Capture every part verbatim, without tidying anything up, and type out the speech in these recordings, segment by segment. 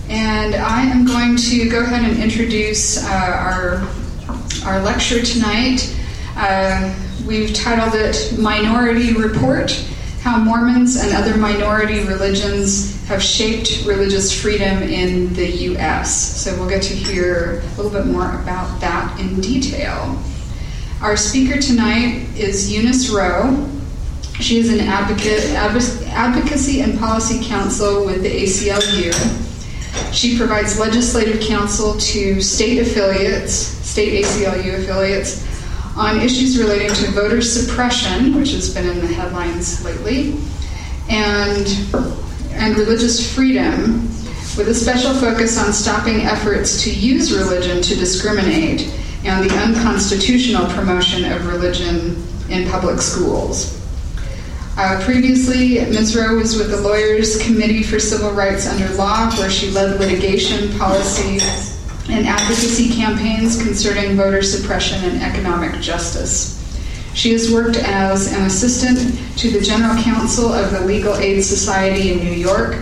And I am going to go ahead and introduce uh, our, our lecture tonight. Uh, we've titled it Minority Report: How Mormons and Other Minority Religions Have Shaped Religious Freedom in the U S So we'll get to hear a little bit more about that in detail. Our speaker tonight is Eunice Rowe. She is an advocate, advocacy and policy counsel with the A C L U. She provides legislative counsel to state affiliates, state A C L U affiliates, on issues relating to voter suppression, which has been in the headlines lately, and, and religious freedom, with a special focus on stopping efforts to use religion to discriminate and the unconstitutional promotion of religion in public schools. Uh, previously, Miz Rowe was with the Lawyers Committee for Civil Rights Under Law, where she led litigation, policy, and advocacy campaigns concerning voter suppression and economic justice. She has worked as an assistant to the General Counsel of the Legal Aid Society in New York.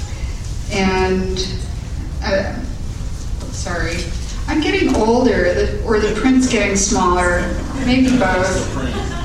And, uh, sorry, I'm getting older, or the print's getting smaller, maybe both.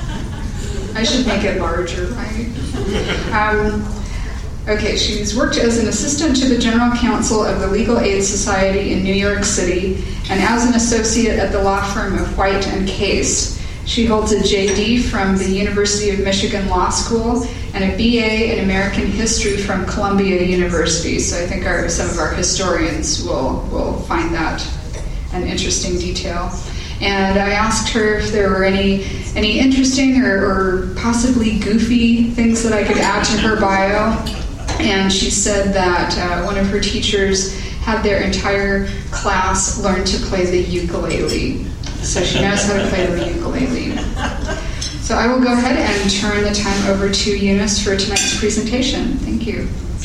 I should make it larger, right? Um, okay, she's worked as an assistant to the General Counsel of the Legal Aid Society in New York City and as an associate at the law firm of White and Case. She holds a J D from the University of Michigan Law School and a B A in American History from Columbia University. So I think our, some of our historians will, will find that an interesting detail. And I asked her if there were any any interesting or, or possibly goofy things that I could add to her bio. And she said that uh, one of her teachers had their entire class learn to play the ukulele. So she knows how to play the ukulele. So I will go ahead and turn the time over to Eunice for tonight's presentation. Thank you.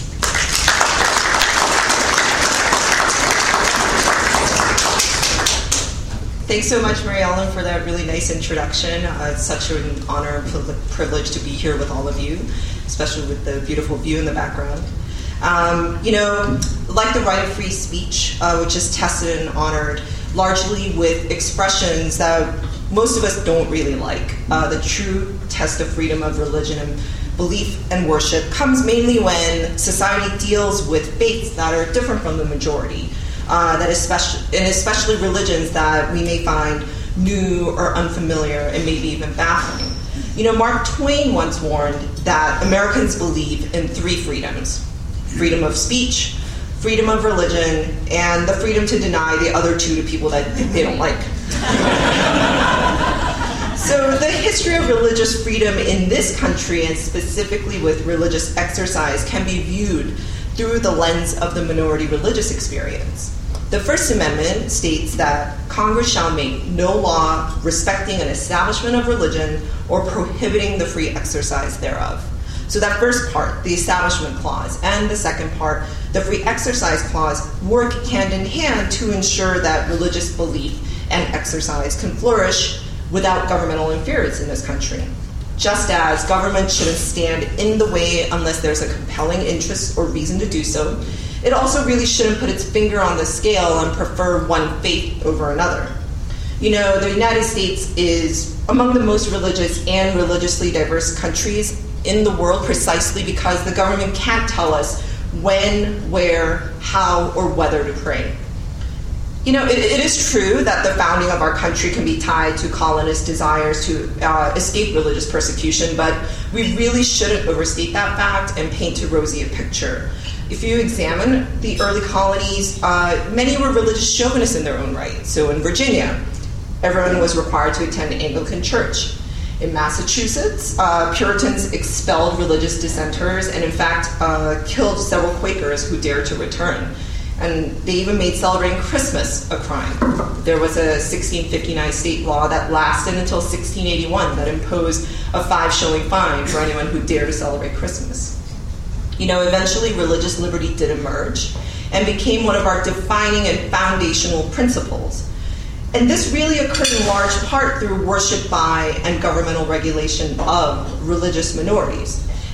Thanks so much, Mary Ellen, for that really nice introduction. Uh, it's such an honor and privilege to be here with all of you, especially with the beautiful view in the background. Um, you know, like the right of free speech, uh, which is tested and honored largely with expressions that most of us don't really like. Uh, the true test of freedom of religion and belief and worship comes mainly when society deals with faiths that are different from the majority. Uh, that especially, and especially religions that we may find new or unfamiliar and maybe even baffling. You know, Mark Twain once warned that Americans believe in three freedoms: freedom of speech, freedom of religion, and the freedom to deny the other two to people that they don't like. So the history of religious freedom in this country, and specifically with religious exercise, can be viewed through the lens of the minority religious experience. The First Amendment states that Congress shall make no law respecting an establishment of religion or prohibiting the free exercise thereof. So that first part, the Establishment Clause, and the second part, the Free Exercise Clause, work hand in hand to ensure that religious belief and exercise can flourish without governmental interference in this country. Just as government shouldn't stand in the way unless there's a compelling interest or reason to do so, it also really shouldn't put its finger on the scale and prefer one faith over another. You know, the United States is among the most religious and religiously diverse countries in the world precisely because the government can't tell us when, where, how, or whether to pray. You know, it, it is true that the founding of our country can be tied to colonist desires to uh, escape religious persecution, but we really shouldn't overstate that fact and paint too rosy a picture. If you examine the early colonies, uh, many were religious chauvinists in their own right. So in Virginia, everyone was required to attend Anglican church. In Massachusetts, uh, Puritans expelled religious dissenters and in fact uh, killed several Quakers who dared to return. And they even made celebrating Christmas a crime. There was a sixteen fifty-nine state law that lasted until sixteen eighty-one that imposed a five-shilling fine for anyone who dared to celebrate Christmas. You know, eventually religious liberty did emerge and became one of our defining and foundational principles. And this really occurred in large part through worship by and governmental regulation of religious minorities.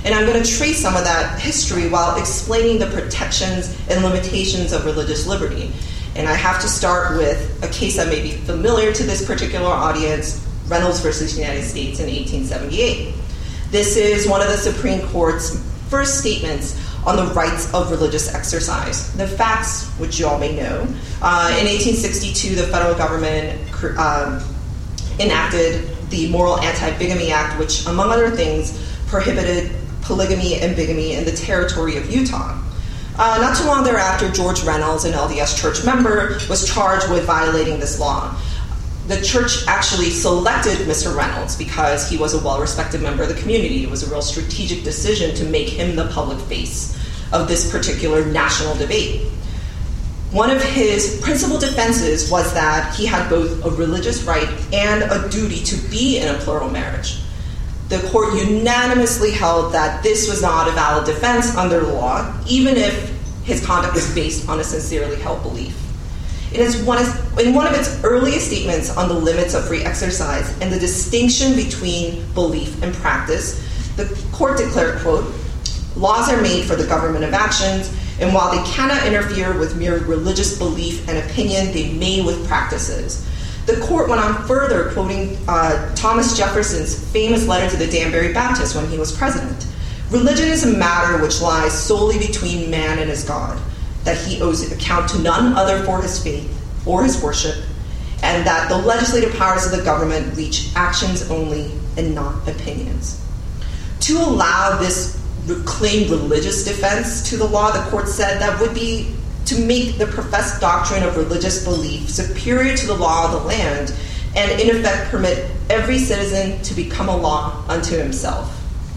And I'm going to trace some of that history while explaining the protections and limitations of religious liberty. And I have to start with a case that may be familiar to this particular audience, Reynolds versus United States in eighteen seventy-eight. This is one of the Supreme Court's first statements on the rights of religious exercise. The facts, which you all may know, uh, in eighteen sixty-two, the federal government uh, enacted the Moral Anti-Bigamy Act, which, among other things, prohibited polygamy and bigamy in the territory of Utah. Uh, not too long thereafter, George Reynolds, an L D S church member, was charged with violating this law. The church actually selected Mister Reynolds because he was a well-respected member of the community. It was a real strategic decision to make him the public face of this particular national debate. One of his principal defenses was that he had both a religious right and a duty to be in a plural marriage. The court unanimously held that this was not a valid defense under the law, even if his conduct was based on a sincerely held belief. It is one of, in one of its earliest statements on the limits of free exercise and the distinction between belief and practice, the court declared, quote, "Laws are made for the government of actions, and while they cannot interfere with mere religious belief and opinion, they may with practices." The court went on further, quoting uh, Thomas Jefferson's famous letter to the Danbury Baptists when he was president. "Religion is a matter which lies solely between man and his God, that he owes account to none other for his faith or his worship, and that the legislative powers of the government reach actions only and not opinions." To allow this claimed religious defense to the law, the court said that would be to make the professed doctrine of religious belief superior to the law of the land, and in effect permit every citizen to become a law unto himself.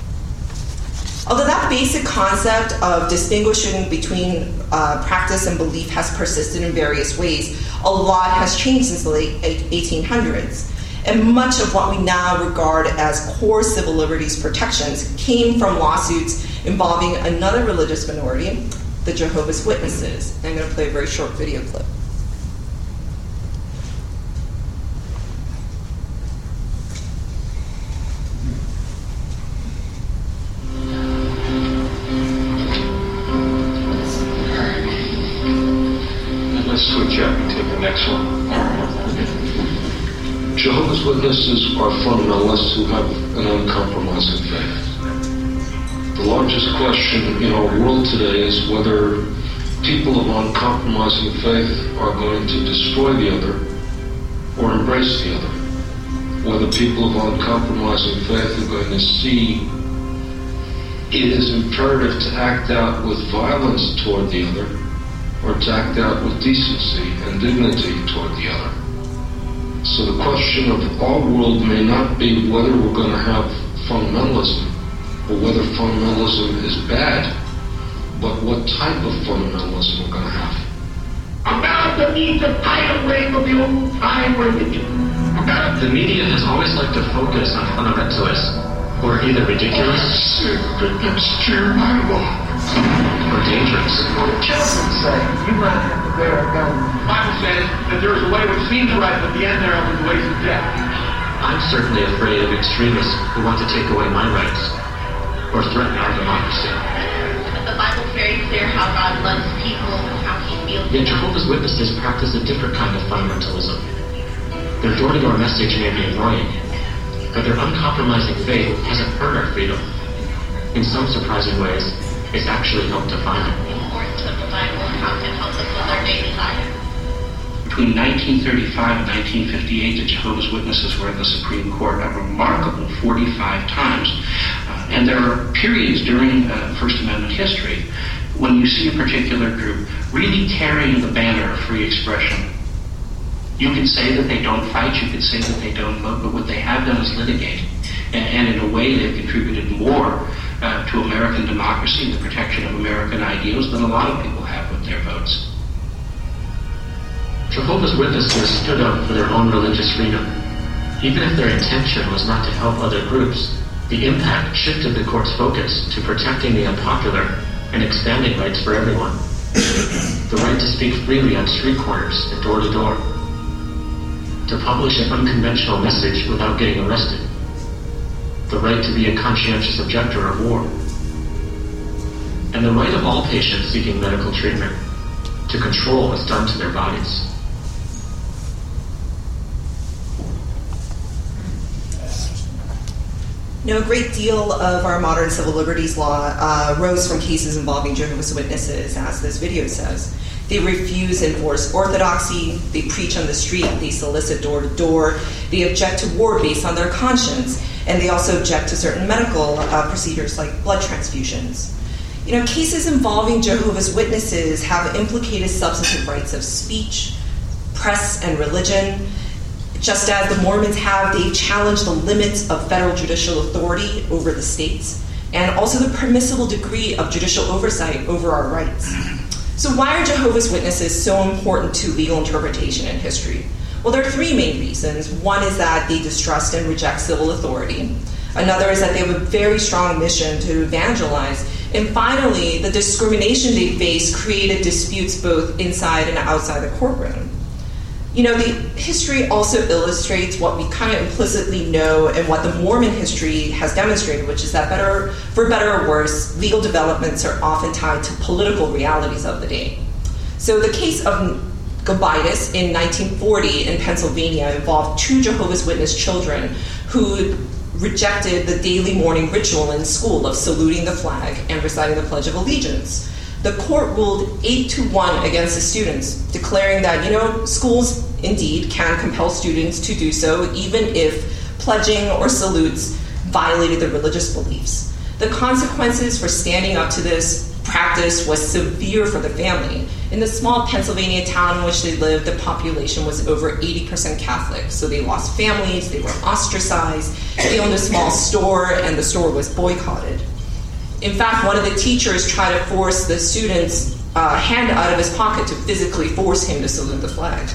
Although that basic concept of distinguishing between uh, practice and belief has persisted in various ways, a lot has changed since the late eighteen hundreds. And much of what we now regard as core civil liberties protections came from lawsuits involving another religious minority, the Jehovah's Witnesses. And I'm going to play a very short video clip. Let's switch up and take the next one. Jehovah's Witnesses are fundamentalists who have an uncompromising faith. The largest question in our world today is whether people of uncompromising faith are going to destroy the other or embrace the other. Whether people of uncompromising faith are going to see it is imperative to act out with violence toward the other or to act out with decency and dignity toward the other. So the question of our world may not be whether we're going to have fundamentalism or whether fundamentalism is bad, but what type of fundamentalism we're going to have. About the need to fight away from the old time religion. About the media has always liked to focus on fundamentalists who are either ridiculous against your Bible or dangerous. Children say you might have to bear a gun. The Bible says that there is a way which seems right, but the end thereof is the ways of death. I'm certainly afraid of extremists who want to take away my rights or threaten our democracy. But the Bible's very clear how God loves people, how he feels. Yet Jehovah's Witnesses practice a different kind of fundamentalism. Their door-to-door message may be annoying, but their uncompromising faith hasn't hurt our freedom. In some surprising ways, it's actually helped define it. The importance of the Bible and how it can help us with our daily life. Between nineteen thirty-five and nineteen fifty-eight, the Jehovah's Witnesses were in the Supreme Court a remarkable forty-five times. Uh, and there are periods during uh, First Amendment history when you see a particular group really carrying the banner of free expression. You could say that they don't fight, you could say that they don't vote, but what they have done is litigate. And, and in a way, they've contributed more uh, to American democracy and the protection of American ideals than a lot of people have with their votes. Jehovah's Witnesses stood up for their own religious freedom. Even if their intention was not to help other groups, the impact shifted the court's focus to protecting the unpopular and expanding rights for everyone. The right to speak freely on street corners and door to door. To publish an unconventional message without getting arrested. The right to be a conscientious objector of war. and the right of all patients seeking medical treatment to control what's done to their bodies. You know, a great deal of our modern civil liberties law uh, rose from cases involving Jehovah's Witnesses, as this video says. They refuse enforced orthodoxy, they preach on the street, they solicit door to door, they object to war based on their conscience, and they also object to certain medical uh, procedures like blood transfusions. You know, cases involving Jehovah's Witnesses have implicated substantive rights of speech, press, and religion. Just as the Mormons have, they've challenged the limits of federal judicial authority over the states, and also the permissible degree of judicial oversight over our rights. So why are Jehovah's Witnesses so important to legal interpretation in history? Well, there are three main reasons. One is that they distrust and reject civil authority. Another is that they have a very strong mission to evangelize. And finally, the discrimination they face created disputes both inside and outside the courtroom. You know, the history also illustrates what we kind of implicitly know and what the Mormon history has demonstrated, which is that better, for better or worse, legal developments are often tied to political realities of the day. So the case of Gobitis in nineteen forty in Pennsylvania involved two Jehovah's Witness children who rejected the daily morning ritual in school of saluting the flag and reciting the Pledge of Allegiance. The court ruled eight to one against the students, declaring that, you know, schools indeed can compel students to do so even if pledging or salutes violated their religious beliefs. The consequences for standing up to this practice was severe for the family. In the small Pennsylvania town in which they lived, the population was over eighty percent Catholic, so they lost families, they were ostracized, they owned a small store, and the store was boycotted. In fact, one of the teachers tried to force the student's uh, hand out of his pocket to physically force him to salute the flag.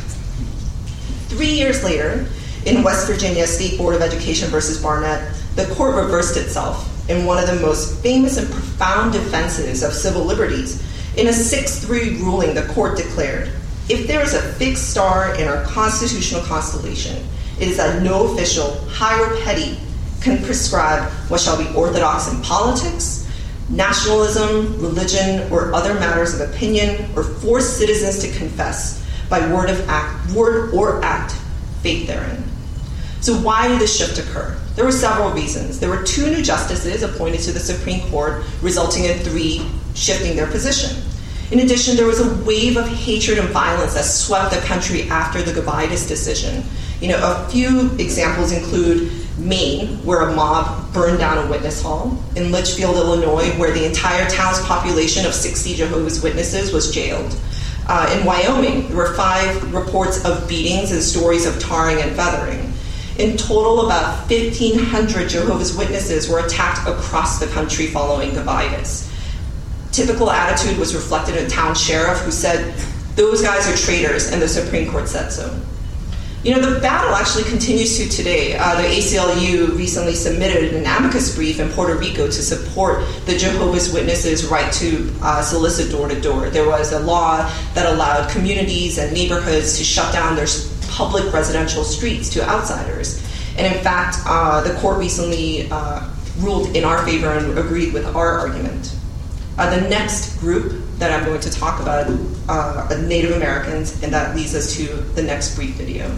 Three years later, in West Virginia State Board of Education versus Barnett, the court reversed itself in one of the most famous and profound defenses of civil liberties. In a six three ruling, the court declared, if there is a fixed star in our constitutional constellation, it is that no official, high or petty, can prescribe what shall be orthodox in politics, nationalism, religion, or other matters of opinion, or force citizens to confess by word of act, word or act, faith therein. So why did this shift occur? There were several reasons. There were two new justices appointed to the Supreme Court, resulting in three shifting their position. In addition, there was a wave of hatred and violence that swept the country after the Gobitis decision. You know, a few examples include Maine, where a mob burned down a witness hall, in Litchfield, Illinois, where the entire town's population of sixty Jehovah's Witnesses was jailed. Uh, in Wyoming, there were five reports of beatings and stories of tarring and feathering. In total, about fifteen hundred Jehovah's Witnesses were attacked across the country following Gobitis. Typical attitude was reflected in a town sheriff who said, those guys are traitors, and the Supreme Court said so. You know, the battle actually continues to today. Uh, the A C L U recently submitted an amicus brief in Puerto Rico to support the Jehovah's Witnesses' right to uh, solicit door-to-door. There was a law that allowed communities and neighborhoods to shut down their public residential streets to outsiders. And in fact, uh, the court recently uh, ruled in our favor and agreed with our argument. Uh, the next group that I'm going to talk about uh, are Native Americans, and that leads us to the next brief video.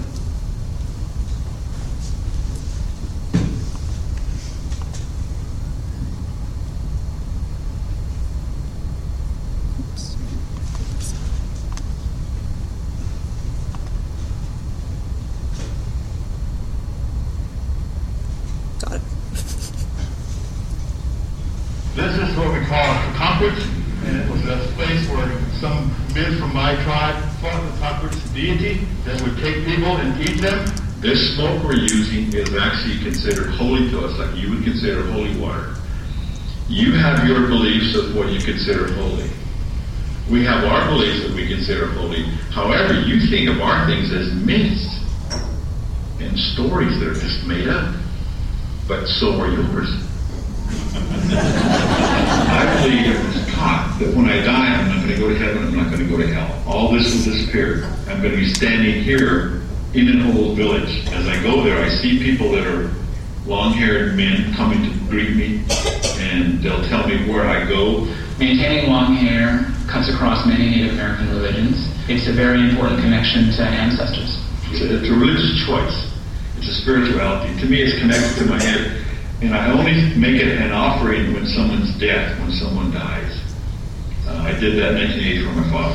Got it. This is what we call a Conquest, and it was a place where some men from my tribe fought the Conquest deity that would take people and eat them. This smoke we're using is actually considered holy to us, like you would consider holy water. You have your beliefs of what you consider holy. We have our beliefs that we consider holy. However, you think of our things as myths and stories that are just made up. But so are yours. I believe it was taught that when I die, I'm not going to go to heaven, I'm not going to go to hell. All this will disappear. I'm going to be standing here in an old village. As I go there, I see people that are long-haired men coming to greet me, and they'll tell me where I go. Maintaining long hair cuts across many Native American religions. It's a very important connection to ancestors. It's a, it's a religious choice. It's a spirituality. To me, it's connected to my head. And I only make it an offering when someone's dead, when someone dies. Uh, I did that in nineteen eighty for my father.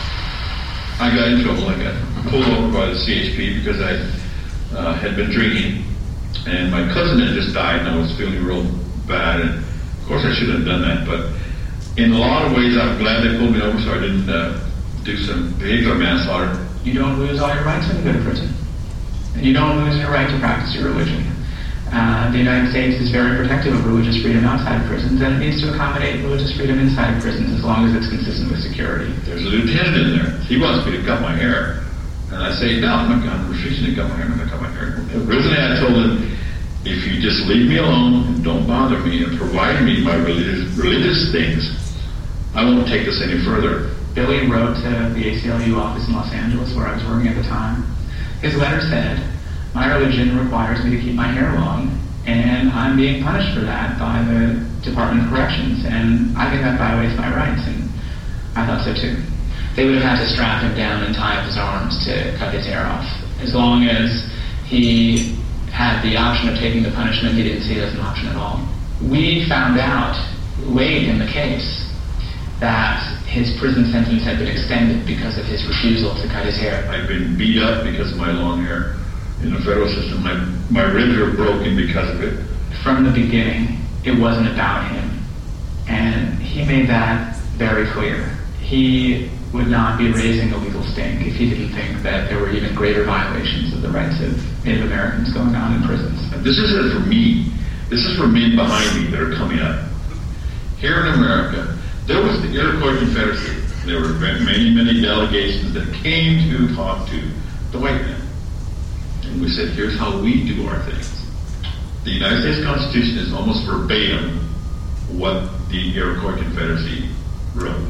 I got in trouble. I got pulled over by the C H P because I uh, had been drinking. And my cousin had just died, and I was feeling real bad. And of course, I shouldn't have done that. But in a lot of ways, I'm glad they pulled me over so I didn't uh, do some behavioral manslaughter. You don't lose all your rights when you go to prison. And you don't lose your right to practice your religion. Uh, the United States is very protective of religious freedom outside of prisons, and it needs to accommodate religious freedom inside of prisons as long as it's consistent with security. There's a lieutenant in there. He wants me to cut my hair. And I say, no, I'm not going to refuse to cut my hair. I'm not going to cut my hair. Originally, I told him, if you just leave me alone and don't bother me and provide me my religious, religious things, I won't take this any further. Billy wrote to the A C L U office in Los Angeles, where I was working at the time. His letter said, my religion requires me to keep my hair long, and I'm being punished for that by the Department of Corrections, and I think that violates my rights, and I thought so too. They would have had to strap him down and tie up his arms to cut his hair off. As long as he had the option of taking the punishment, he didn't see it as an option at all. We found out late in the case that his prison sentence had been extended because of his refusal to cut his hair. I've been beat up because of my long hair in the federal system. My, my ribs are broken because of it. From the beginning, it wasn't about him. And he made that very clear. He would not be raising a legal stink if he didn't think that there were even greater violations of the rights of Native Americans going on in prisons. This isn't for me. This is for men behind me that are coming up. Here in America, there was the Iroquois Confederacy. There were many, many delegations that came to talk to the white men. And we said, here's how we do our things. The United States Constitution is almost verbatim what the Iroquois Confederacy wrote.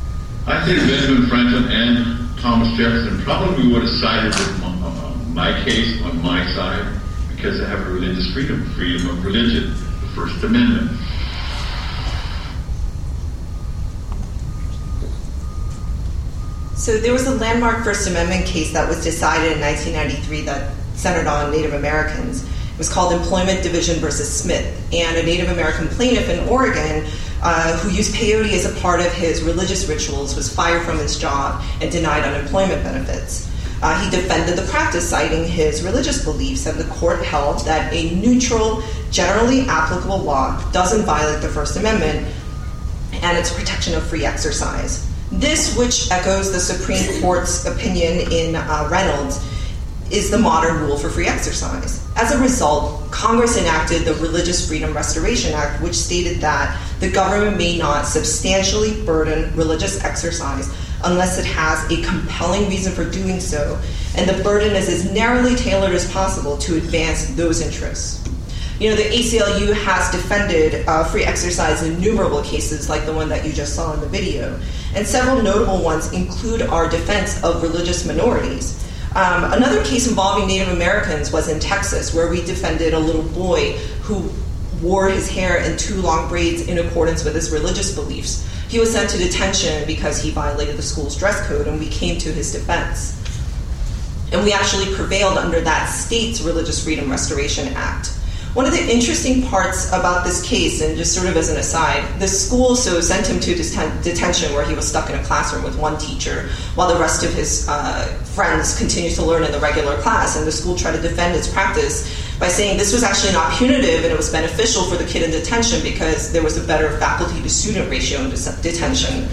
I think Benjamin Franklin and Thomas Jefferson probably would have sided with my, uh, my case on my side because they have a religious freedom, freedom of religion, the First Amendment. So there was a landmark First Amendment case that was decided in nineteen ninety-three that centered on Native Americans. It was called Employment Division versus Smith, and a Native American plaintiff in Oregon uh, who used peyote as a part of his religious rituals was fired from his job and denied unemployment benefits. Uh, he defended the practice, citing his religious beliefs, and the court held that a neutral, generally applicable law doesn't violate the First Amendment and its protection of free exercise. This, which echoes the Supreme Court's opinion in uh, Reynolds, is the modern rule for free exercise. As a result, Congress enacted the Religious Freedom Restoration Act, which stated that the government may not substantially burden religious exercise unless it has a compelling reason for doing so, and the burden is as narrowly tailored as possible to advance those interests. You know, the A C L U has defended uh, free exercise in innumerable cases like the one that you just saw in the video, and several notable ones include our defense of religious minorities. Um, another case involving Native Americans was in Texas, where we defended a little boy who wore his hair in two long braids in accordance with his religious beliefs. He was sent to detention because he violated the school's dress code, and we came to his defense. And we actually prevailed under that state's Religious Freedom Restoration Act. One of the interesting parts about this case, and just sort of as an aside, the school so sent him to deten- detention where he was stuck in a classroom with one teacher while the rest of his uh, friends continued to learn in the regular class, and the school tried to defend its practice by saying this was actually not punitive and it was beneficial for the kid in detention because there was a better faculty-to-student ratio in de- detention.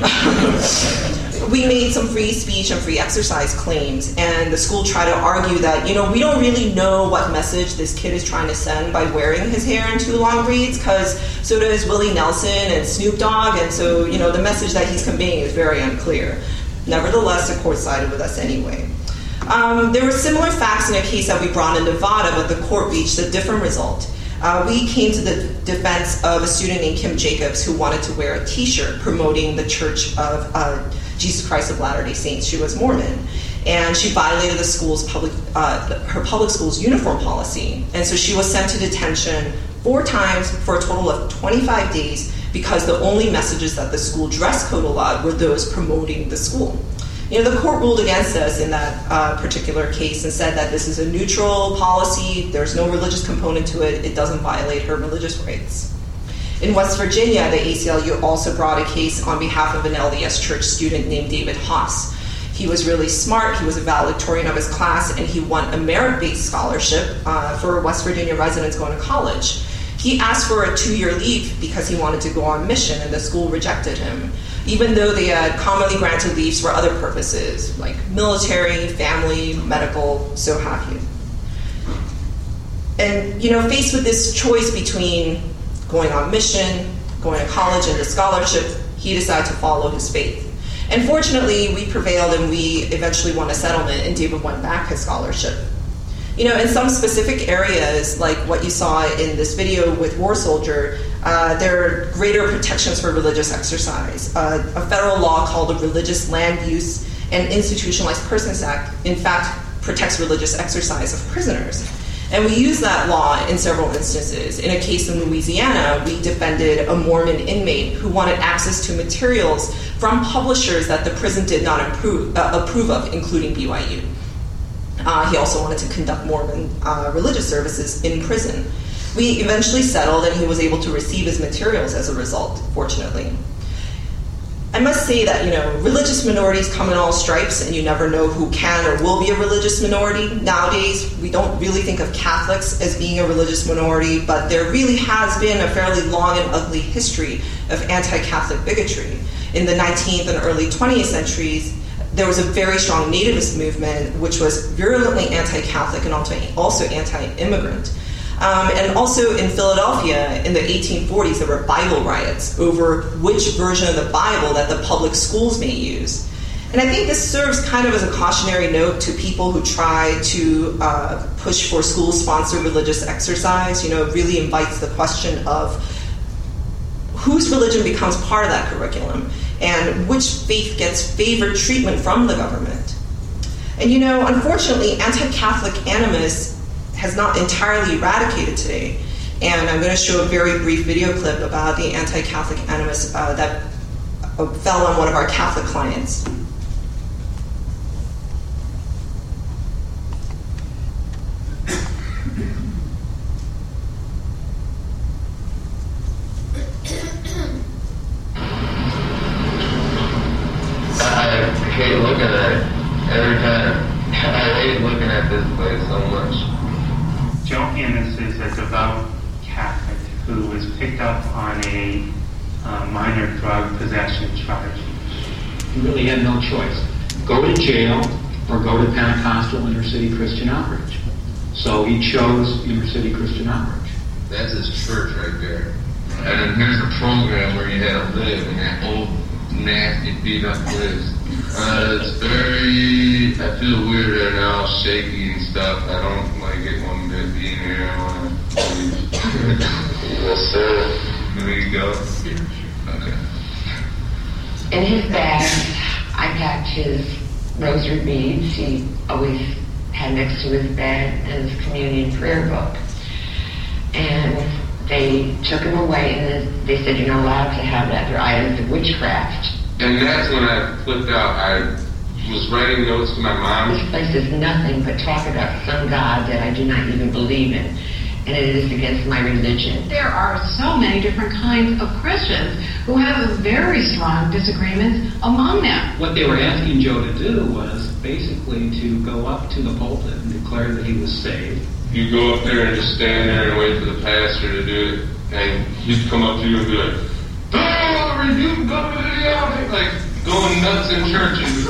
We made some free speech and free exercise claims, and the school tried to argue that, you know, we don't really know what message this kid is trying to send by wearing his hair in two long braids, because so does Willie Nelson and Snoop Dogg, and so, you know, the message that he's conveying is very unclear. Nevertheless, the court sided with us anyway. Um, there were similar facts in a case that we brought in Nevada, but the court reached a different result. Uh, we came to the defense of a student named Kim Jacobs who wanted to wear a T-shirt promoting the Church of uh, Jesus Christ of Latter-day Saints. She was Mormon, and she violated the school's public, uh, her public school's uniform policy, and so she was sent to detention four times for a total of twenty-five days because the only messages that the school dress code allowed were those promoting the school. You know, the court ruled against us in that uh, particular case and said that this is a neutral policy, there's no religious component to it, it doesn't violate her religious rights. In West Virginia, the A C L U also brought a case on behalf of an L D S church student named David Haas. He was really smart, he was a valedictorian of his class, and he won a merit-based scholarship uh, for West Virginia residents going to college. He asked for a two-year leave because he wanted to go on mission, and the school rejected him, even though they had commonly granted leaves for other purposes, like military, family, medical, so have you. And, you know, faced with this choice between going on mission, going to college, and a scholarship, he decided to follow his faith. And fortunately, we prevailed and we eventually won a settlement, and David won back his scholarship. You know, in some specific areas, like what you saw in this video with War Soldier, uh, there are greater protections for religious exercise. Uh, a federal law called the Religious Land Use and Institutionalized Persons Act, in fact, protects religious exercise of prisoners. And we use that law in several instances. In a case in Louisiana, we defended a Mormon inmate who wanted access to materials from publishers that the prison did not approve, uh, approve of, including B Y U. Uh, he also wanted to conduct Mormon uh, religious services in prison. We eventually settled, and he was able to receive his materials as a result, fortunately. I must say that, you know, religious minorities come in all stripes, and you never know who can or will be a religious minority. Nowadays, we don't really think of Catholics as being a religious minority, but there really has been a fairly long and ugly history of anti-Catholic bigotry. In the nineteenth and early twentieth centuries, there was a very strong nativist movement, which was virulently anti-Catholic and also anti-immigrant. Um, and also in Philadelphia in the eighteen forties, there were Bible riots over which version of the Bible that the public schools may use. And I think this serves kind of as a cautionary note to people who try to uh, push for school-sponsored religious exercise. You know, it really invites the question of whose religion becomes part of that curriculum and which faith gets favored treatment from the government. And you know, unfortunately, anti-Catholic animus has not entirely eradicated today. And I'm going to show a very brief video clip about the anti-Catholic animus uh, that uh, fell on one of our Catholic clients. I hate looking at it every time. I hate looking at this place so much. Joe Annis is a devout Catholic who was picked up on a uh, minor drug possession charge. He really had no choice. Go to jail or go to Pentecostal Inner City Christian Outreach. So he chose Inner City Christian Outreach. That's his church right there. And then here's the program where you had to live in that old, nasty, beat-up place. Uh, it's very, I feel weird right now, shaky and stuff. I don't like it one bit being here. I want to leave. Yes, sir. There you go. Okay. In his bag, I packed his rosary beads. He always had next to his bed and his communion prayer book. And they took him away, and they said, you're not allowed to have that. They're items of witchcraft. And that's when I flipped out. I was writing notes to my mom. This place is nothing but talk about some God that I do not even believe in, and it is against my religion. There are so many different kinds of Christians who have very strong disagreements among them. What they were asking Joe to do was basically to go up to the pulpit and declare that he was saved. You go up there and just stand there and wait for the pastor to do it, and he'd come up to you and be like, oh, you go to the like going nuts in churches.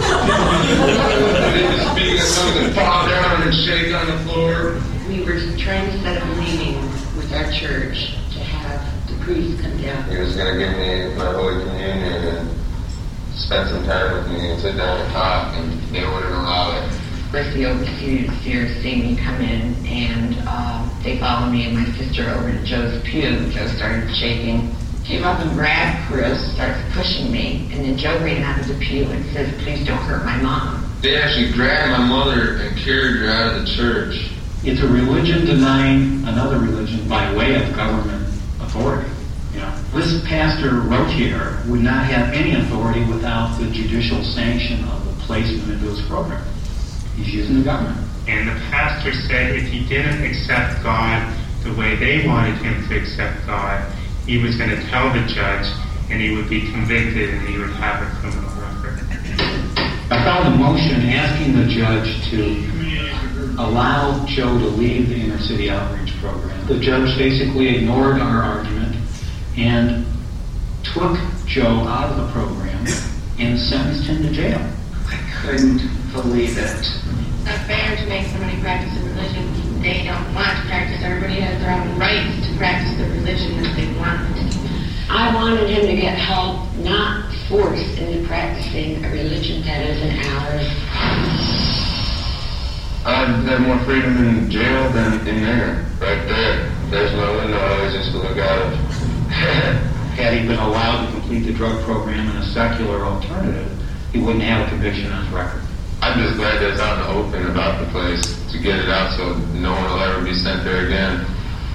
And they just speak at something, fall down and shake on the floor. We were trying to set up a meeting with our church to have the priest come down. He was going to give me my Holy Communion and spend some time with me and sit down and talk, and they wouldn't allow it. First, the overseers see me come in, and uh, they followed me and my sister over to Joe's pew. Joe started shaking. Came up and grabbed Chris, starts pushing me, and then Joe ran out of the pew and says, please don't hurt my mom. They actually grabbed my mother and carried her out of the church. It's a religion denying another religion by way of government authority. You know, this pastor Rotier would not have any authority without the judicial sanction of the placement into his program. He's using the government. And the pastor said if he didn't accept God the way they wanted him to accept God, he was going to tell the judge and he would be convicted and he would have a criminal record. I filed a motion asking the judge to allow Joe to leave the inner city outreach program. The judge basically ignored our argument and took Joe out of the program and sentenced him to jail. I couldn't believe it. It's not fair to make somebody practice a religion they don't want to practice. Everybody has their own rights to practice the religion that they want. I wanted him to get help, not forced into practicing a religion that isn't ours. I'd have more freedom in jail than in there, right there. There's no window always just to look out of. Had he been allowed to complete the drug program in a secular alternative, he wouldn't have a conviction on his record. I'm just glad that it's out in the open about the place to get it out so no one will ever be sent there again.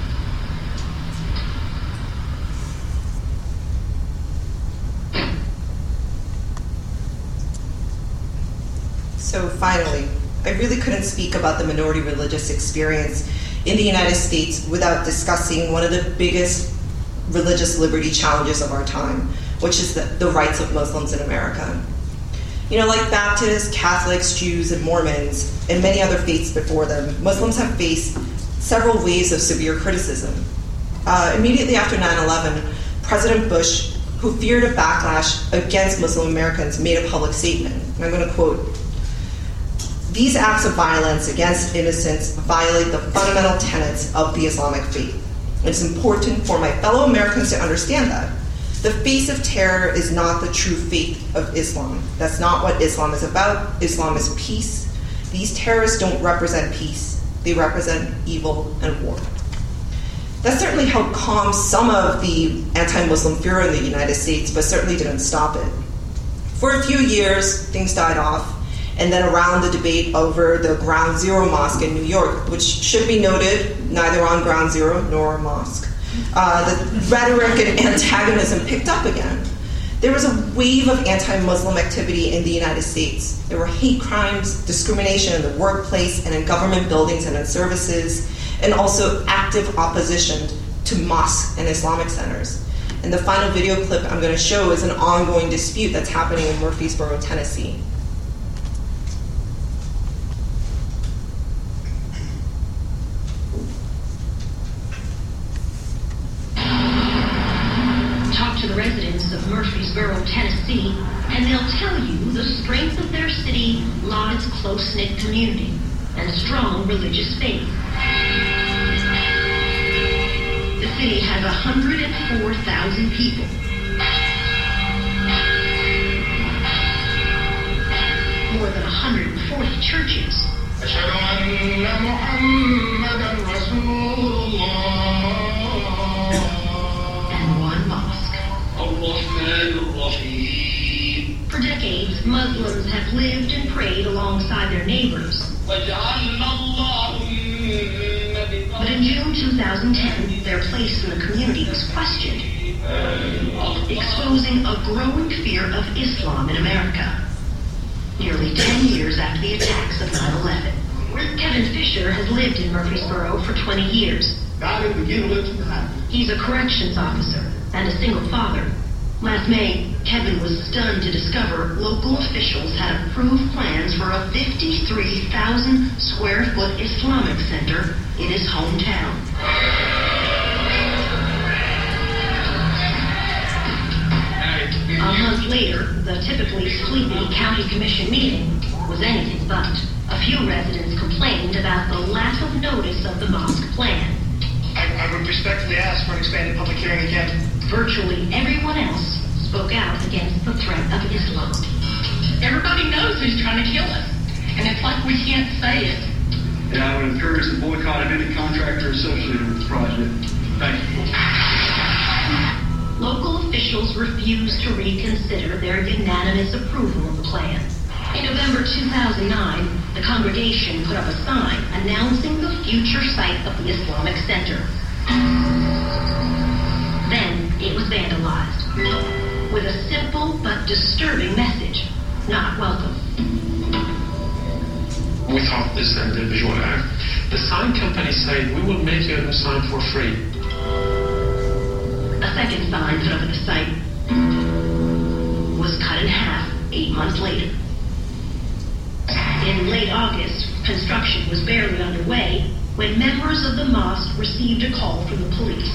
So finally, I really couldn't speak about the minority religious experience in the United States without discussing one of the biggest religious liberty challenges of our time, which is the, the rights of Muslims in America. You know, like Baptists, Catholics, Jews, and Mormons, and many other faiths before them, Muslims have faced several waves of severe criticism. Uh, immediately after nine eleven, President Bush, who feared a backlash against Muslim Americans, made a public statement. And I'm going to quote, "These acts of violence against innocents violate the fundamental tenets of the Islamic faith. It's important for my fellow Americans to understand that. The face of terror is not the true faith of Islam. That's not what Islam is about. Islam is peace. These terrorists don't represent peace. They represent evil and war." That certainly helped calm some of the anti-Muslim fear in the United States, but certainly didn't stop it. For a few years, things died off, and then around the debate over the Ground Zero Mosque in New York, which should be noted, neither on Ground Zero nor a mosque. Uh, the rhetoric and antagonism picked up again. There was a wave of anti-Muslim activity in the United States. There were hate crimes, discrimination in the workplace and in government buildings and in services, and also active opposition to mosques and Islamic centers. And the final video clip I'm going to show is an ongoing dispute that's happening in Murfreesboro, Tennessee. To the residents of Murfreesboro, Tennessee, and they'll tell you the strength of their city lies its close-knit community and strong religious faith. The city has one hundred four thousand people. More than one hundred forty churches. And one mosque. For decades, Muslims have lived and prayed alongside their neighbors. But in June two thousand ten, their place in the community was questioned, exposing a growing fear of Islam in America. Nearly ten years after the attacks of nine eleven. Kevin Fisher has lived in Murfreesboro for twenty years. He's a corrections officer and a single father. Last May, Kevin was stunned to discover local officials had approved plans for a fifty-three thousand square foot Islamic center in his hometown. A month later, the typically sleepy county commission meeting was anything but. A few residents complained about the lack of notice of the mosque plan. I, I would respectfully ask for an expanded public hearing again. Virtually everyone else spoke out against the threat of Islam. Everybody knows who's trying to kill us, and it's like we can't say it. And I would encourage the boycott of any contractor associated with the project. Thank you. Local officials refused to reconsider their unanimous approval of the plan. In November two thousand nine, the congregation put up a sign announcing the future site of the Islamic Center. Then it vandalized with a simple but disturbing message: not welcome. We thought this an individual act. The sign company said, we will make you a new sign for free. A second sign put up at the site was cut in half eight months later. In late August, construction was barely underway when members of the mosque received a call from the police.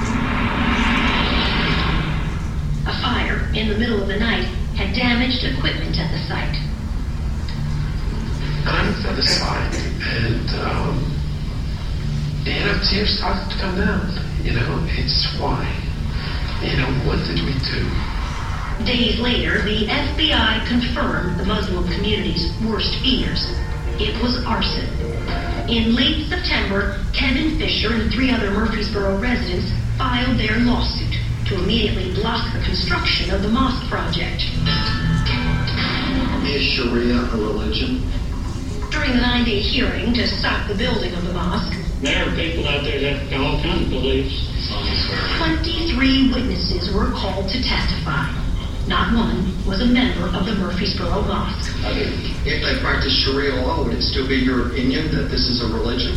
A fire in the middle of the night had damaged equipment at the site. And I looked at the sign, and um, you know, tears started to come down. You know, it's why. You know, what did we do? Days later, the F B I confirmed the Muslim community's worst fears. It was arson. In late September, Kevin Fisher and three other Murfreesboro residents filed their lawsuit to immediately block the construction of the mosque project. Is Sharia a religion? During the nine-day hearing to stop the building of the mosque, there are people out there that have all kinds of beliefs. twenty-three witnesses were called to testify. Not one was a member of the Murfreesboro Mosque. I mean, if they practice Sharia law, would it still be your opinion that this is a religion?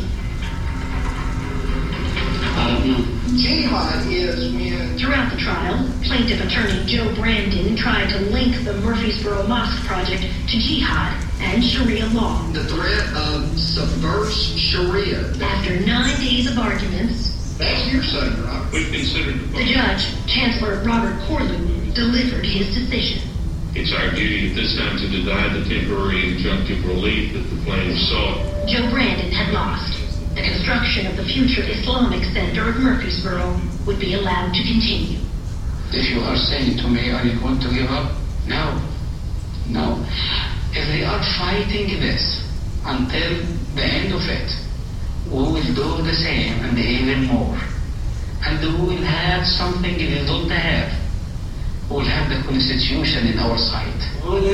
I don't know. Jihad is when... Throughout the trial, plaintiff attorney Joe Brandon tried to link the Murfreesboro Mosque project to jihad and Sharia law. The threat of subverse Sharia. After nine days of arguments, that's your saying, right? We've considered the judge, Chancellor Robert Corlew, delivered his decision. It's our duty at this time to deny the temporary injunctive relief that the plaintiff sought. Joe Brandon had lost. The construction of the future Islamic Center of Murfreesboro would be allowed to continue. If you are saying to me, are you going to give up? No. No. If they are fighting this until the end of it, we will do the same and even more. And we will have something they don't have. We will have the Constitution in our sight.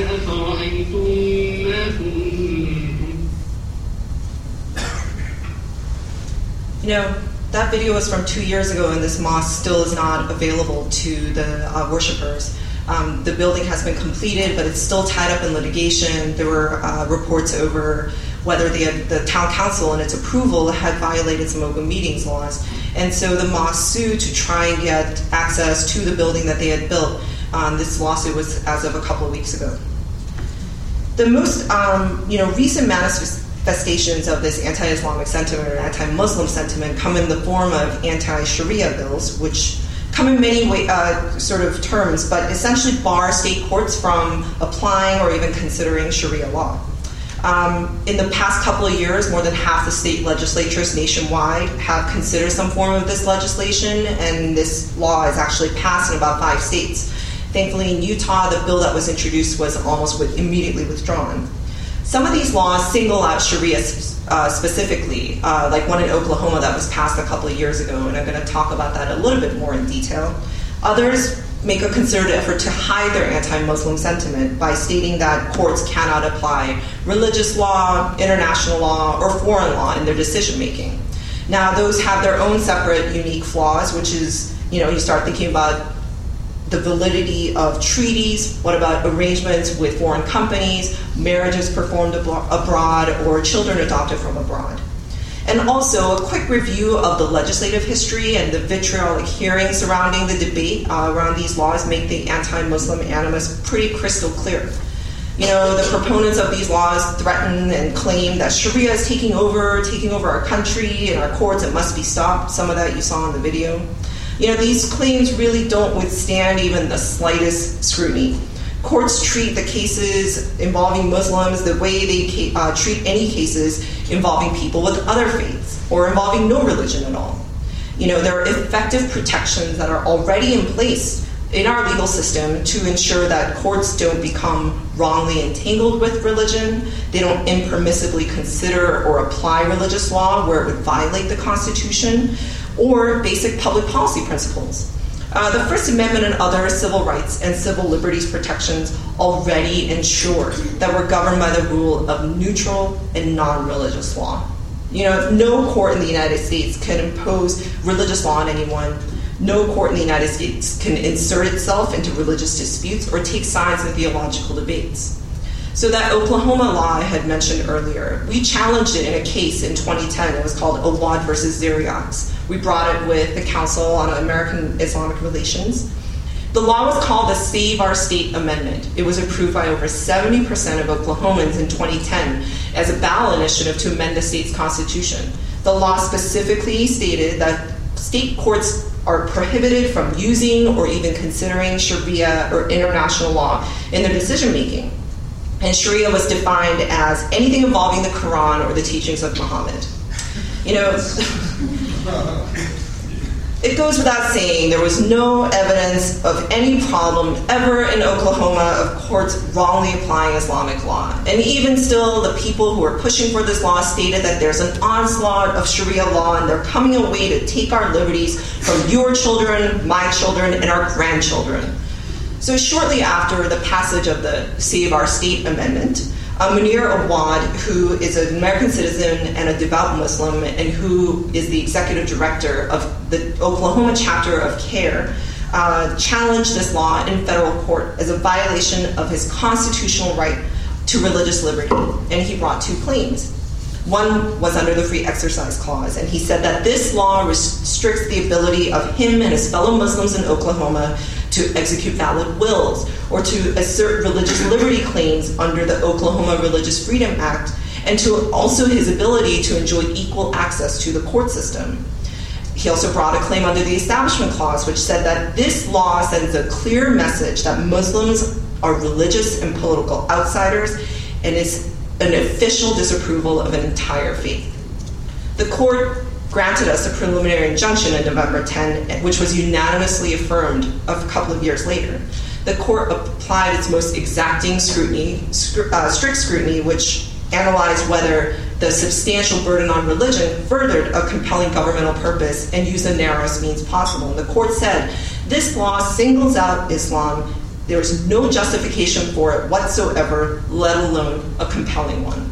You know, that video was from two years ago, and this mosque still is not available to the uh, worshipers. Um, the building has been completed, but it's still tied up in litigation. There were uh, reports over whether the, the town council and its approval had violated some open meetings laws. And so the mosque sued to try and get access to the building that they had built. Um, this lawsuit was as of a couple of weeks ago. The most um, you know, recent manifestations of this anti-Islamic sentiment or anti-Muslim sentiment come in the form of anti-Sharia bills, which come in many way, uh, sort of terms, but essentially bar state courts from applying or even considering Sharia law. Um, in the past couple of years, more than half the state legislatures nationwide have considered some form of this legislation, and this law is actually passed in about five states. Thankfully, in Utah, the bill that was introduced was almost with, immediately withdrawn. Some of these laws single out Sharia uh, specifically, uh, like one in Oklahoma that was passed a couple of years ago, and I'm going to talk about that a little bit more in detail. Others make a concerted effort to hide their anti-Muslim sentiment by stating that courts cannot apply religious law, international law, or foreign law in their decision-making. Now, those have their own separate, unique flaws, which is, you know, you start thinking about the validity of treaties, what about arrangements with foreign companies, marriages performed abroad, or children adopted from abroad. And also a quick review of the legislative history and the vitriolic hearings surrounding the debate uh, around these laws make the anti-Muslim animus pretty crystal clear. You know, the proponents of these laws threaten and claim that Sharia is taking over, taking over our country and our courts, it must be stopped. Some of that you saw in the video. You know, these claims really don't withstand even the slightest scrutiny. Courts treat the cases involving Muslims the way they uh, treat any cases involving people with other faiths or involving no religion at all. You know, there are effective protections that are already in place in our legal system to ensure that courts don't become wrongly entangled with religion. They don't impermissibly consider or apply religious law where it would violate the Constitution or basic public policy principles. Uh, the First Amendment and other civil rights and civil liberties protections already ensure that we're governed by the rule of neutral and non-religious law. You know, no court in the United States can impose religious law on anyone No court in the United States can insert itself into religious disputes or take sides in theological debates. So that Oklahoma law I had mentioned earlier, we challenged it in a case in twenty ten. It was called Awad versus Zeriax. We brought it with the Council on American Islamic Relations. The law was called the Save Our State Amendment. It was approved by over seventy percent of Oklahomans in twenty ten as a ballot initiative to amend the state's constitution. The law specifically stated that state courts are prohibited from using or even considering Sharia or international law in their decision making. And Sharia was defined as anything involving the Quran or the teachings of Muhammad. You know, it goes without saying there was no evidence of any problem ever in Oklahoma of courts wrongly applying Islamic law. And even still, the people who are pushing for this law stated that there's an onslaught of Sharia law and they're coming away to take our liberties from your children, my children, and our grandchildren. So shortly after the passage of the Save Our State Amendment, uh, Munir Awad, who is an American citizen and a devout Muslim and who is the executive director of the Oklahoma chapter of CARE, uh, challenged this law in federal court as a violation of his constitutional right to religious liberty, and he brought two claims. One was under the Free Exercise Clause, and he said that this law restricts the ability of him and his fellow Muslims in Oklahoma to execute valid wills or to assert religious liberty claims under the Oklahoma Religious Freedom Act, and to also his ability to enjoy equal access to the court system. He also brought a claim under the Establishment Clause, which said that this law sends a clear message that Muslims are religious and political outsiders and is an official disapproval of an entire faith. The court granted us a preliminary injunction in November tenth, which was unanimously affirmed a couple of years later. The court applied its most exacting scrutiny, uh, strict scrutiny, which analyzed whether the substantial burden on religion furthered a compelling governmental purpose and used the narrowest means possible. And the court said, this law singles out Islam. There is no justification for it whatsoever, let alone a compelling one.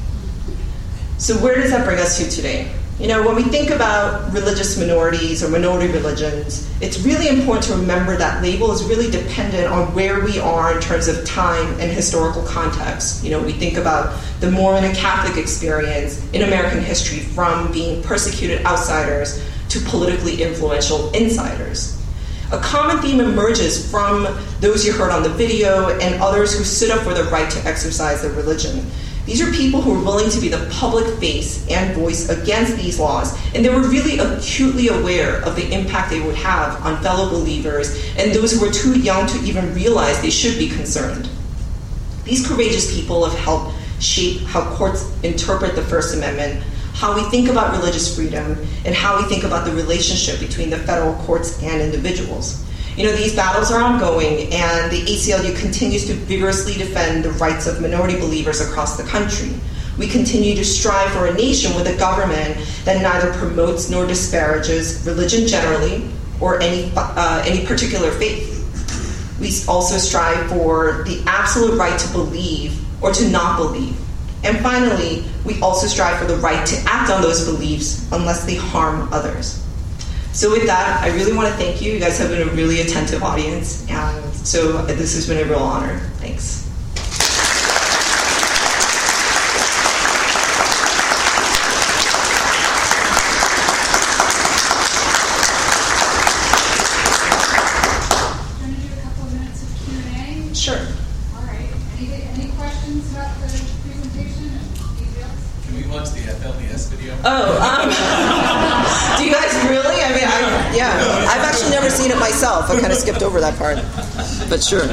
So where does that bring us to today? You know, when we think about religious minorities or minority religions, it's really important to remember that label is really dependent on where we are in terms of time and historical context. You know, we think about the Mormon and Catholic experience in American history, from being persecuted outsiders to politically influential insiders. A common theme emerges from those you heard on the video and others who stood up for the right to exercise their religion. These are people who were willing to be the public face and voice against these laws, and they were really acutely aware of the impact they would have on fellow believers and those who were too young to even realize they should be concerned. These courageous people have helped shape how courts interpret the First Amendment, how we think about religious freedom, and how we think about the relationship between the federal courts and individuals. You know, these battles are ongoing, and the A C L U continues to vigorously defend the rights of minority believers across the country. We continue to strive for a nation with a government that neither promotes nor disparages religion generally or any, uh, any particular faith. We also strive for the absolute right to believe or to not believe. And finally, we also strive for the right to act on those beliefs unless they harm others. So with that, I really want to thank you. You guys have been a really attentive audience, and so this has been a real honor. Thanks. Going to do a couple of minutes of Q and A? Sure. All right. Any, any questions about the presentation and details? Can we watch the F L D S video? Oh, um, do you guys really? I mean, I, yeah, I've actually never seen it myself. I kind of skipped over that part, but sure.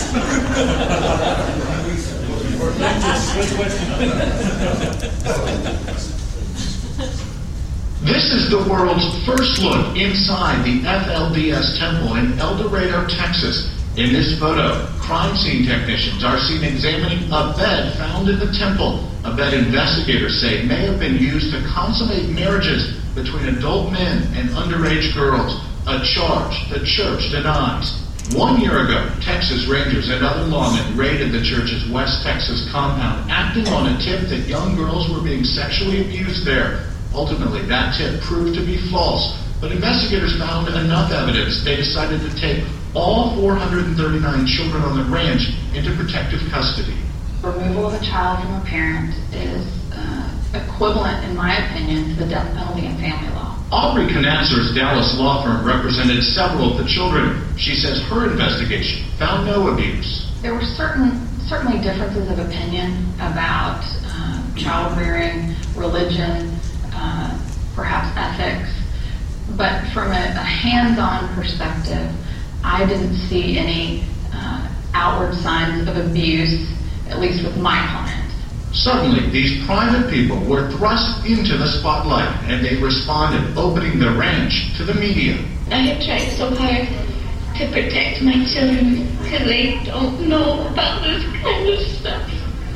This is the world's first look inside the F L D S temple in El Dorado, Texas. In this photo, crime scene technicians are seen examining a bed found in the temple, a bed investigators say may have been used to consummate marriages between adult men and underage girls, a charge the church denies. One year ago, Texas Rangers and other lawmen raided the church's West Texas compound, acting on a tip that young girls were being sexually abused there. Ultimately, that tip proved to be false. But investigators found enough evidence. They decided to take all four hundred thirty-nine children on the ranch into protective custody. Removal of a child from a parent is uh, equivalent, in my opinion, to the death penalty in family law. Aubrey Knatzer's Dallas law firm represented several of the children. She says her investigation found no abuse. There were certain, certainly differences of opinion about uh, child rearing, religion, uh, perhaps ethics. But from a, a hands-on perspective, I didn't see any uh, outward signs of abuse, at least with my client. Suddenly, these private people were thrust into the spotlight, and they responded, opening the ranch to the media. I have tried so hard to protect my children because they don't know about this kind of stuff.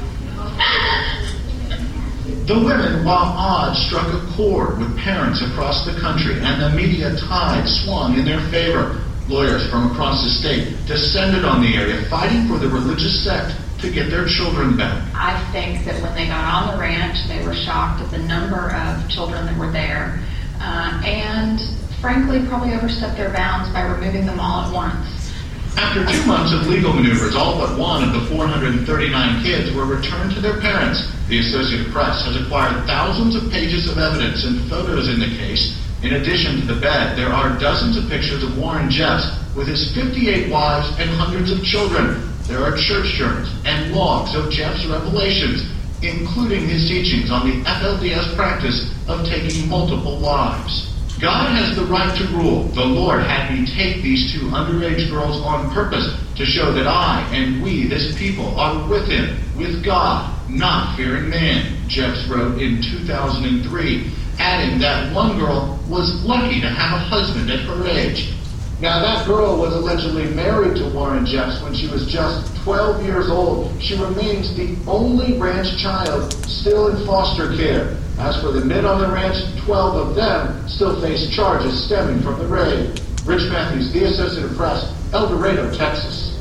The women, while odds struck a chord with parents across the country and the media tide swung in their favor, lawyers from across the state descended on the area, fighting for the religious sect to get their children back. I think that when they got on the ranch, they were shocked at the number of children that were there, uh, and frankly, probably overstepped their bounds by removing them all at once. After two months of legal maneuvers, all but one of the four hundred thirty-nine kids were returned to their parents. The Associated Press has acquired thousands of pages of evidence and photos in the case. In addition to the bed, there are dozens of pictures of Warren Jeffs with his fifty-eight wives and hundreds of children. There are church journals and logs of Jeff's revelations, including his teachings on the F L D S practice of taking multiple wives. God has the right to rule. The Lord had me take these two underage girls on purpose to show that I and we, this people, are with him, with God, not fearing man, Jeffs wrote in two thousand three, adding that one girl was lucky to have a husband at her age. Now, that girl was allegedly married to Warren Jeffs when she was just twelve years old. She remains the only ranch child still in foster care. As for the men on the ranch, twelve of them still face charges stemming from the raid. Rich Matthews, The Associated Press, El Dorado, Texas.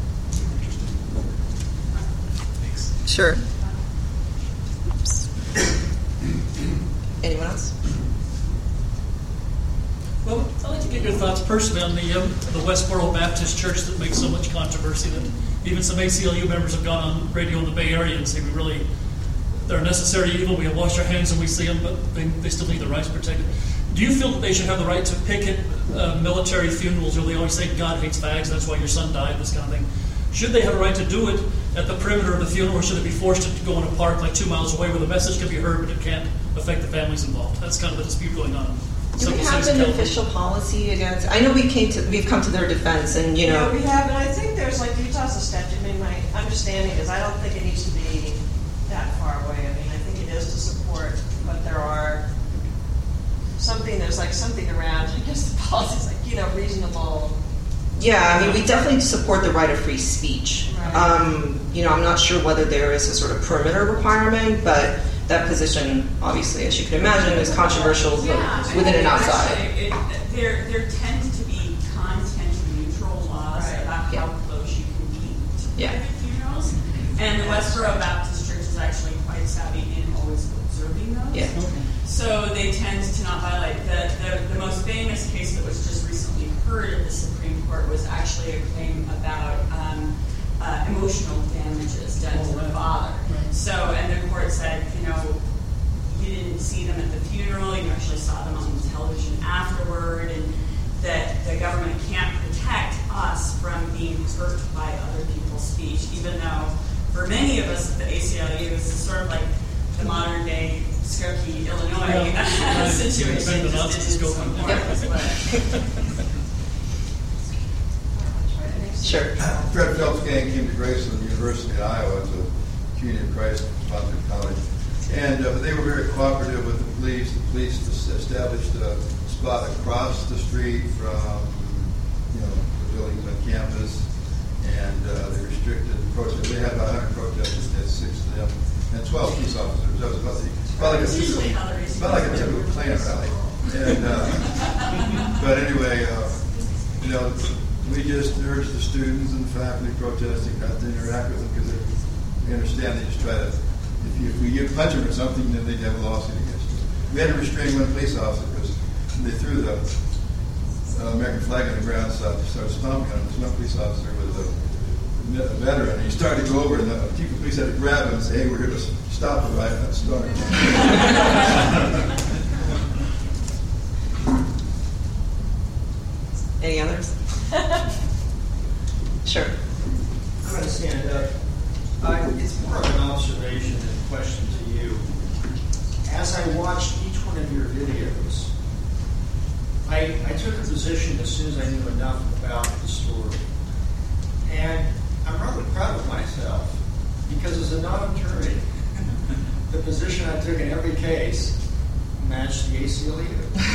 Sure. Anyone else? Well, I'd like to get your thoughts personally on the um, the Westboro Baptist Church that makes so much controversy that even some A C L U members have gone on radio in the Bay Area and say we really, they're a necessary evil, we have washed our hands and we see them, but they, they still need their rights protected. Do you feel that they should have the right to picket uh, military funerals, or they always say God hates fags, that's why your son died, this kind of thing? Should they have a right to do it at the perimeter of the funeral, or should it be forced to go in a park like two miles away where the message can be heard but it can't affect the families involved? That's kind of the dispute going on. Do we have an official policy against? I know we came to, we've come to their defense, and you know. Yeah, we have, and I think there's like Utah's a statute. I mean, my understanding is I don't think it needs to be that far away. I mean, I think it is to support, but there are something. There's like something around. I guess the policy is like you know reasonable. Yeah, I mean, we definitely support the right of free speech. Right. Um, you know, I'm not sure whether there is a sort of perimeter requirement, but that position, obviously, as you can imagine, is controversial yeah, both within and outside. Actually, it, there, there tend to be content-neutral laws right. about yeah. how close you can be to yeah. private funerals, and the Westboro Baptist Church is actually quite savvy in always observing those. Yeah. Okay. So they tend to not violate. The, the, the most famous case that was just recently heard at the Supreme Court was actually a claim about um, uh, emotional damages done to the father. Right. So, and the court said, you know, you didn't see them at the funeral, you actually saw them on television afterward, and that the government can't protect us from being hurt by other people's speech, even though for many of us at the A C L U, this is sort of like the modern day Skokie, Illinois yeah, right. situation. Just in Sure. Fred Phelps gang came to Graceland University in Iowa. It's a Community of Christ sponsored college. And uh, they were very cooperative with the police. The police established a spot across the street from, you know, the buildings on campus. And uh, they restricted the protest. They had about one hundred protesters, they had six of them, and twelve police officers. That was about, the, about, like, a typical, about like a typical Klan rally. And, uh, but anyway, uh, you know, we just urge the students and the faculty protesting not to interact with them because we understand they just try to, if, you, if we get punch them or something, then they'd have a lawsuit against us. We had to restrain one police officer because they threw the uh, American flag on the ground, so started stomping on him. This one police officer was a, a veteran, and he started to go over, and the chief of police had to grab him and say, "Hey, we're here to stop the riot, not start." Any others? Sure. I'm going to stand up. Uh, it's more of an observation than a question to you. As I watched each one of your videos, I, I took a position as soon as I knew enough about the story. And I'm rather proud of myself, because as a non-attorney, the position I took in every case matched the A C L U.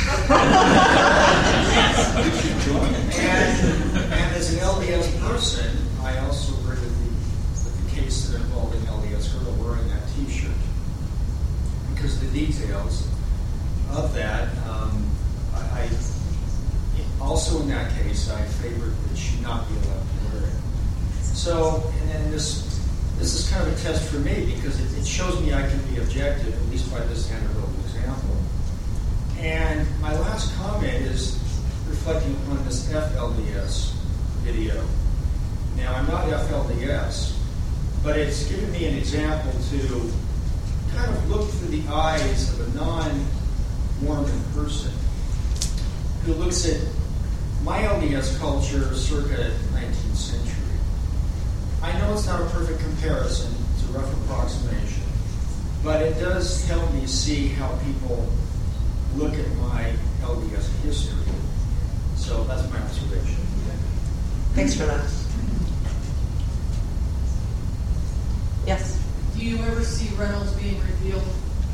and, and as an L D S person, I also agree with the, with the case that involved an L D S girl wearing that T-shirt. Because the details of that, um, I, I also in that case, I favored that she not be allowed to wear it. So, and then this this is kind of a test for me, because it, it shows me I can be objective, at least by this anecdotal example. And my last comment is reflecting on this F L D S video. Now, I'm not F L D S, but it's given me an example to kind of look through the eyes of a non-Mormon person who looks at my L D S culture circa nineteenth century. I know it's not a perfect comparison, it's a rough approximation, but it does help me see how people look at my L D S history. So that's my observation. Thanks for that. Yes? Do you ever see Reynolds being revealed?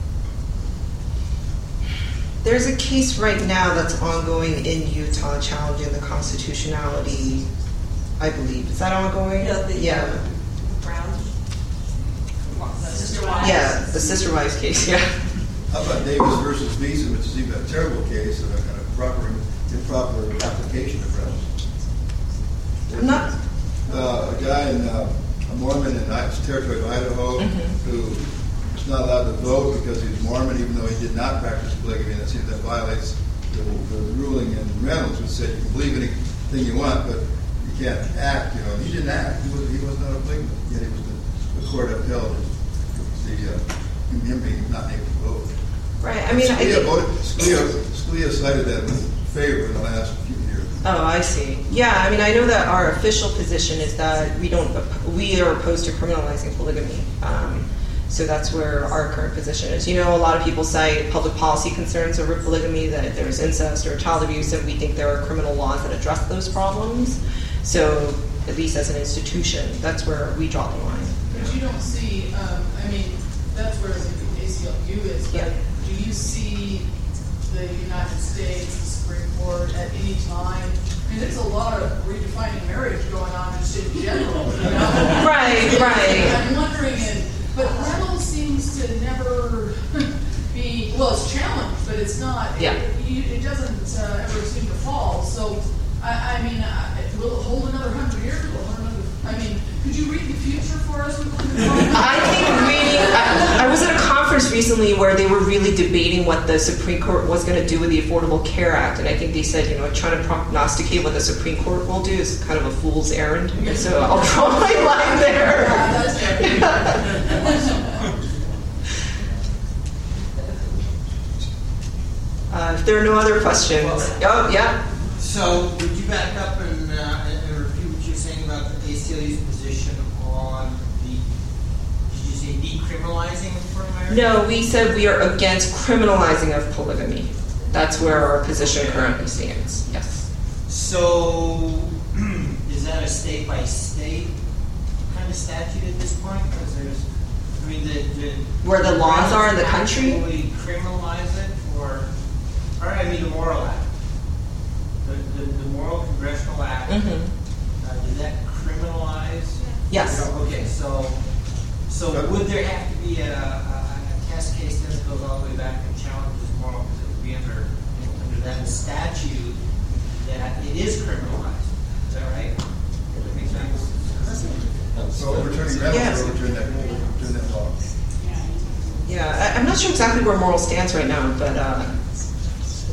There's a case right now that's ongoing in Utah challenging the constitutionality, I believe. Is that ongoing? Yeah. The, yeah. Brown? The Sister Wives? Yeah, the Sister Wives case, yeah. How about Davis versus Beeson, which is even a terrible case of a kind of proper, improper application of Reynolds? I'm not. Uh, a guy in uh, a Mormon in the territory of Idaho mm-hmm. who was not allowed to vote because he was Mormon, even though he did not practice polygamy, and it seems that violates the, the ruling in Reynolds, which said you can believe anything you want, but you can't act. You know, he didn't act. He was he was not a polygamist, yet he was the, the court upheld the uh, him being not able to vote. Right. I mean, Scalia, I think, voted, Scalia, Scalia cited that with favor in the last few years. Oh, I see. Yeah, I mean, I know that our official position is that we don't, we are opposed to criminalizing polygamy. Um, so that's where our current position is. You know, a lot of people cite public policy concerns over polygamy, that there's incest or child abuse, and we think there are criminal laws that address those problems. So, at least as an institution, that's where we draw the line. But you don't see, um, I mean, that's where the A C L U is, but yeah. Do you see the United States, the Supreme Court, at any time? I mean, there's a lot of redefining marriage going on just in general. You know? Right, right. I'm wondering, and, but Reynolds seems to never be, well, it's challenged, but it's not, yeah. it, it doesn't uh, ever seem to fall. So, I, I mean, uh, will it hold another hundred years? Will it hold another, I mean, could you read the future for us? I think reading, I, I was at a conference recently where they were really debating what the Supreme Court was going to do with the Affordable Care Act, and I think they said, you know, trying to prognosticate what the Supreme Court will do is kind of a fool's errand, and so I'll draw my line there. uh, if there are no other questions. Oh, yeah. So, would you back up and, uh, and review what you're saying about the A C L U's position on the, did you say decriminalizing of foreign marriage? No, we said we are against criminalizing of polygamy. That's where our position currently stands, yes. So, is that a state-by-state kind of statute at this point? Because there's, I mean, the... the where the laws are in the country? Will we criminalize it, or, or I mean the Moral Act? The, the, the Moral Congressional Act, mm-hmm. uh, did that criminalize? Yes. Okay, so so would there have to be a, a, a test case that goes all the way back and challenges moral, because it would be under, under that statute that it is criminalized? Is that right? Does that make sense? So overturning Reynolds yes. or overturning that, overturning that law? Yeah, I, I'm not sure exactly where moral stands right now, but... Uh,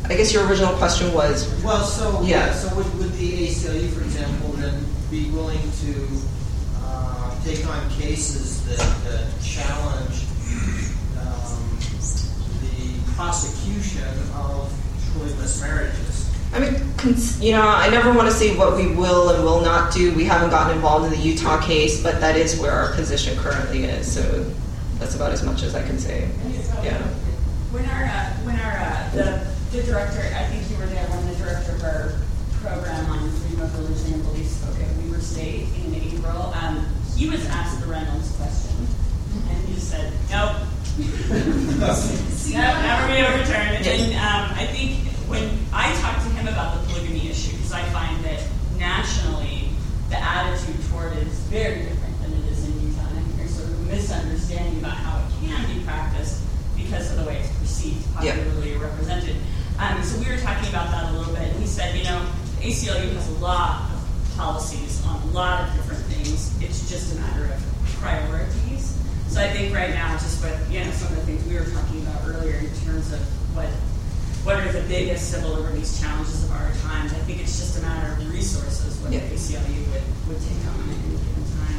I guess your original question was. Well, so yeah. So would, would the A C L U, for example, then be willing to uh, take on cases that, that challenge um, the prosecution of polygamous marriages? I mean, you know, I never want to say what we will and will not do. We haven't gotten involved in the Utah case, but that is where our position currently is. So that's about as much as I can say. Yeah. When our uh, when our uh, the the director, I think you were there when the director of our program on freedom of religion and belief spoke at Weber State in April. Um, he was asked the Reynolds question, and he just said, "Nope, nope, never be overturned." And um, I think when I talked to him about the polygamy issue, because I find that nationally the attitude toward it is very different than it is in Utah, and I think there's sort of a misunderstanding about how it can be practiced because of the way it's perceived, popularly yeah. represented. Um, so we were talking about that a little bit, and he said, you know, A C L U has a lot of policies on a lot of different things. It's just a matter of priorities. So I think right now, just with you know some of the things we were talking about earlier in terms of what what are the biggest civil liberties challenges of our times, I think it's just a matter of resources what yeah. the A C L U would, would take on at any given time.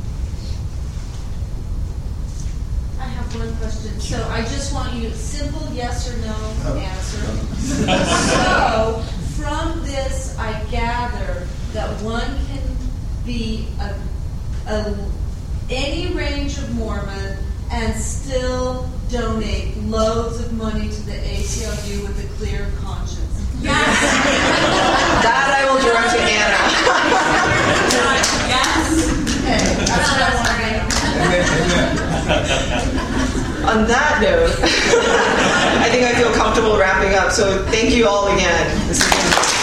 I have one question. So I just want you simple yes or no answer. So from this, I gather that one can be a, a any range of Mormon and still donate loads of money to the A C L U with a clear conscience. Yes. That I will direct to Anna. Yes. Okay. That's what I want to know. On that note, I think I feel comfortable wrapping up. So thank you all again. This has been